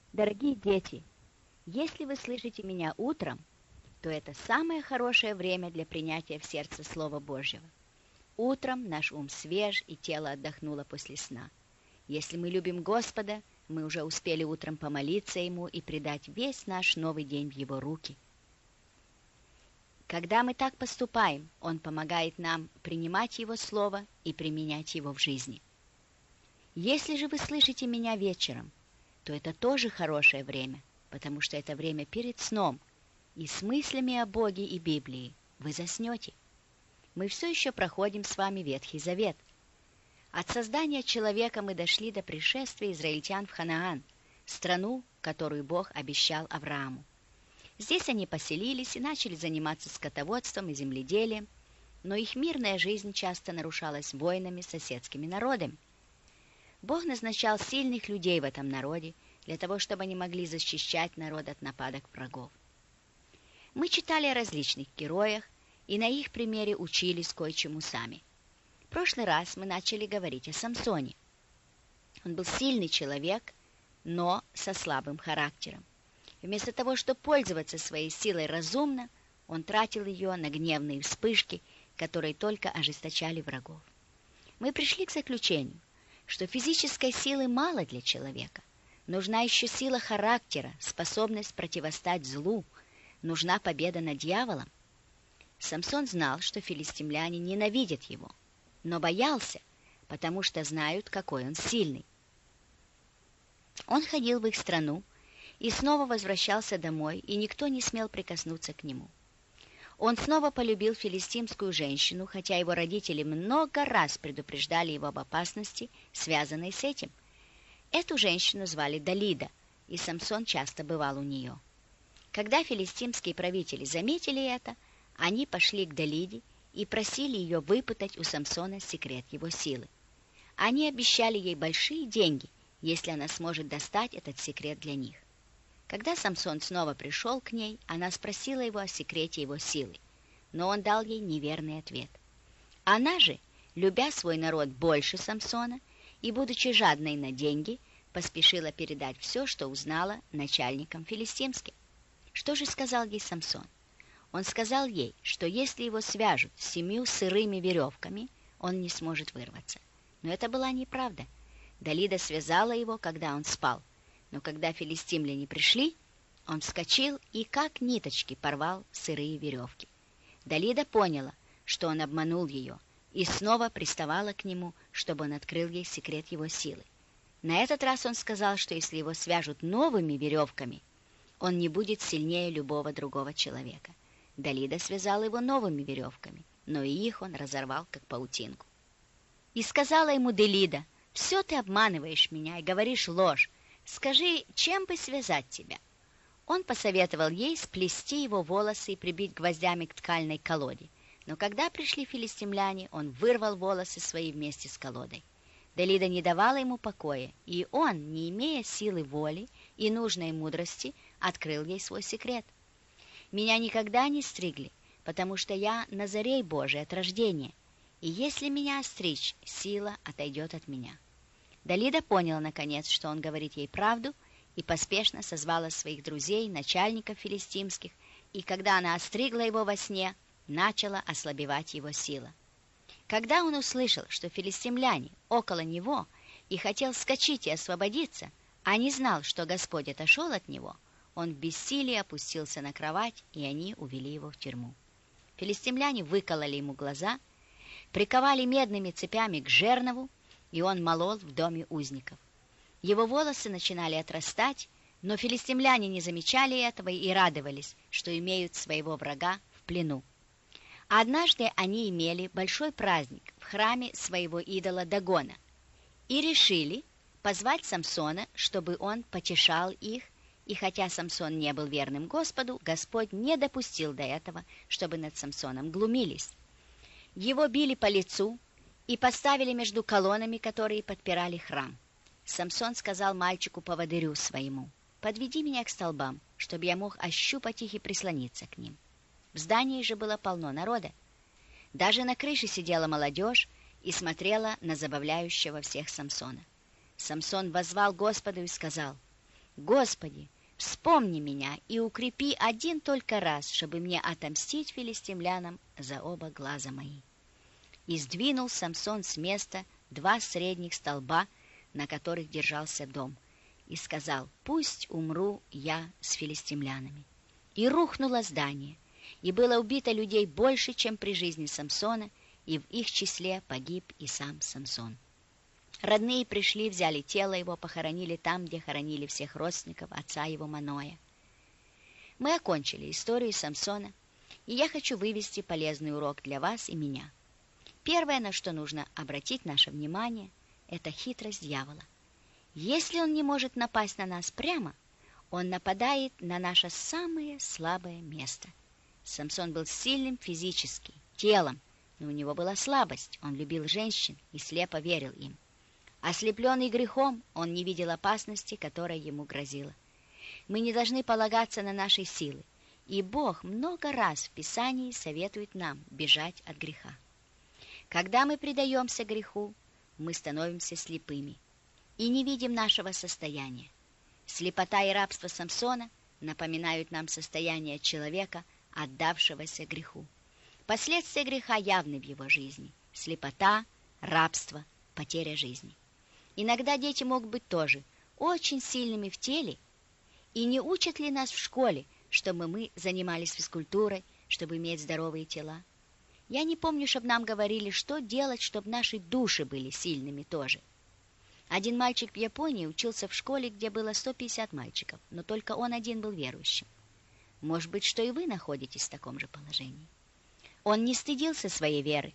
Дорогие дети, если вы слышите меня утром, то это самое хорошее время для принятия в сердце Слова Божьего. Утром наш ум свеж и тело отдохнуло после сна. Если мы любим Господа, мы уже успели утром помолиться Ему и предать весь наш новый день в Его руки. Когда мы так поступаем, Он помогает нам принимать Его Слово и применять его в жизни. Если же вы слышите меня вечером, то это тоже хорошее время, потому что это время перед сном, и с мыслями о Боге и Библии вы заснете. Мы все еще проходим с вами Ветхий Завет. От создания человека мы дошли до пришествия израильтян в Ханаан, страну, которую Бог обещал Аврааму. Здесь они поселились и начали заниматься скотоводством и земледелием, но их мирная жизнь часто нарушалась войнами с соседскими народами. Бог назначал сильных людей в этом народе для того, чтобы они могли защищать народ от нападок врагов. Мы читали о различных героях и на их примере учились кое-чему сами. В прошлый раз мы начали говорить о Самсоне. Он был сильный человек, но со слабым характером. Вместо того, чтобы пользоваться своей силой разумно, он тратил ее на гневные вспышки, которые только ожесточали врагов. Мы пришли к заключению, что физической силы мало для человека. Нужна еще сила характера, способность противостать злу, нужна победа над дьяволом. Самсон знал, что филистимляне ненавидят его, но боялся, потому что знают, какой он сильный. Он ходил в их страну и снова возвращался домой, и никто не смел прикоснуться к нему. Он снова полюбил филистимскую женщину, хотя его родители много раз предупреждали его об опасности, связанной с этим. Эту женщину звали Далида, и Самсон часто бывал у нее. Когда филистимские правители заметили это, они пошли к Далиде и просили ее выпытать у Самсона секрет его силы. Они обещали ей большие деньги, если она сможет достать этот секрет для них. Когда Самсон снова пришел к ней, она спросила его о секрете его силы, но он дал ей неверный ответ. Она же, любя свой народ больше Самсона и будучи жадной на деньги, поспешила передать все, что узнала начальникам филистимским. Что же сказал ей Самсон? Он сказал ей, что если его свяжут 7 сырыми веревками, он не сможет вырваться. Но это была неправда. Далида связала его, когда он спал. Но когда филистимляне пришли, он вскочил и как ниточки порвал сырые веревки. Далида поняла, что он обманул ее, и снова приставала к нему, чтобы он открыл ей секрет его силы. На этот раз он сказал, что если его свяжут новыми веревками, он не будет сильнее любого другого человека. Далида связала его новыми веревками, но и их он разорвал, как паутинку. И сказала ему Далида: «Все ты обманываешь меня и говоришь ложь. Скажи, чем бы связать тебя?» Он посоветовал ей сплести его волосы и прибить гвоздями к ткальной колоде. Но когда пришли филистимляне, он вырвал волосы свои вместе с колодой. Далида не давала ему покоя, и он, не имея силы воли и нужной мудрости, открыл ей свой секрет. «Меня никогда не стригли, потому что я Назарей Божий от рождения, и если меня остричь, сила отойдет от меня». Далида поняла, наконец, что он говорит ей правду, и поспешно созвала своих друзей, начальников филистимских, и когда она остригла его во сне, начала ослабевать его сила. Когда он услышал, что филистимляне около него и хотел вскочить и освободиться, а не знал, что Господь отошел от него, он в бессилии опустился на кровать, и они увели его в тюрьму. Филистимляне выкололи ему глаза, приковали медными цепями к жернову, и он молол в доме узников. Его волосы начинали отрастать, но филистимляне не замечали этого и радовались, что имеют своего врага в плену. Однажды они имели большой праздник в храме своего идола Дагона и решили позвать Самсона, чтобы он потешал их, и хотя Самсон не был верным Господу, Господь не допустил до этого, чтобы над Самсоном глумились. Его били по лицу и поставили между колоннами, которые подпирали храм. Самсон сказал мальчику-поводырю своему: «Подведи меня к столбам, чтобы я мог ощупать их и прислониться к ним». В здании же было полно народа. Даже на крыше сидела молодежь и смотрела на забавляющего всех Самсона. Самсон воззвал Господу и сказал: Господи, вспомни меня и укрепи один только раз, чтобы мне отомстить филистимлянам за оба глаза мои. И сдвинул Самсон с места 2 средних столба, на которых держался дом, и сказал: «Пусть умру я с филистимлянами». И рухнуло здание, и было убито людей больше, чем при жизни Самсона, и в их числе погиб и сам Самсон. Родные пришли, взяли тело его, похоронили там, где хоронили всех родственников отца его Маноя. Мы окончили историю Самсона, и я хочу вывести полезный урок для вас и меня. Первое, на что нужно обратить наше внимание, это хитрость дьявола. Если он не может напасть на нас прямо, он нападает на наше самое слабое место. Самсон был сильным физически, телом, но у него была слабость, он любил женщин и слепо верил им. Ослепленный грехом, он не видел опасности, которая ему грозила. Мы не должны полагаться на наши силы, и Бог много раз в Писании советует нам бежать от греха. Когда мы предаемся греху, мы становимся слепыми и не видим нашего состояния. Слепота и рабство Самсона напоминают нам состояние человека, отдавшегося греху. Последствия греха явны в его жизни: слепота, рабство, потеря жизни. Иногда дети могут быть тоже очень сильными в теле, и не учат ли нас в школе, чтобы мы занимались физкультурой, чтобы иметь здоровые тела? Я не помню, чтобы нам говорили, что делать, чтобы наши души были сильными тоже. Один мальчик в Японии учился в школе, где было 150 мальчиков, но только он один был верующим. Может быть, что и вы находитесь в таком же положении. Он не стыдился своей веры,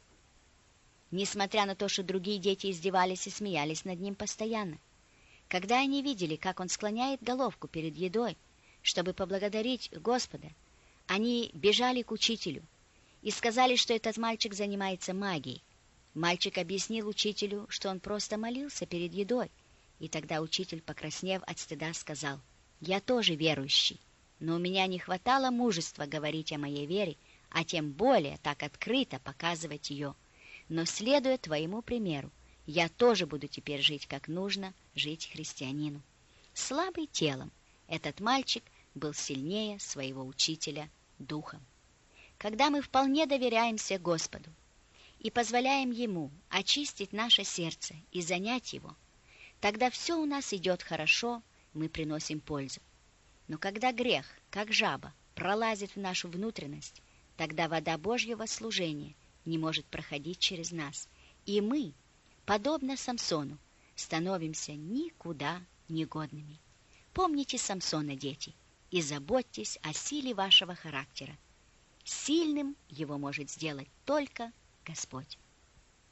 несмотря на то, что другие дети издевались и смеялись над ним постоянно. Когда они видели, как он склоняет головку перед едой, чтобы поблагодарить Господа, они бежали к учителю и сказали, что этот мальчик занимается магией. Мальчик объяснил учителю, что он просто молился перед едой, и тогда учитель, покраснев от стыда, сказал: «Я тоже верующий, но у меня не хватало мужества говорить о моей вере, а тем более так открыто показывать ее. Но, следуя твоему примеру, я тоже буду теперь жить, как нужно жить христианину». Слабый телом, этот мальчик был сильнее своего учителя духом. Когда мы вполне доверяемся Господу и позволяем Ему очистить наше сердце и занять его, тогда все у нас идет хорошо, мы приносим пользу. Но когда грех, как жаба, пролазит в нашу внутренность, тогда вода Божьего служения не может проходить через нас, и мы, подобно Самсону, становимся никуда негодными. Помните Самсона, дети, и заботьтесь о силе вашего характера. Сильным его может сделать только Господь.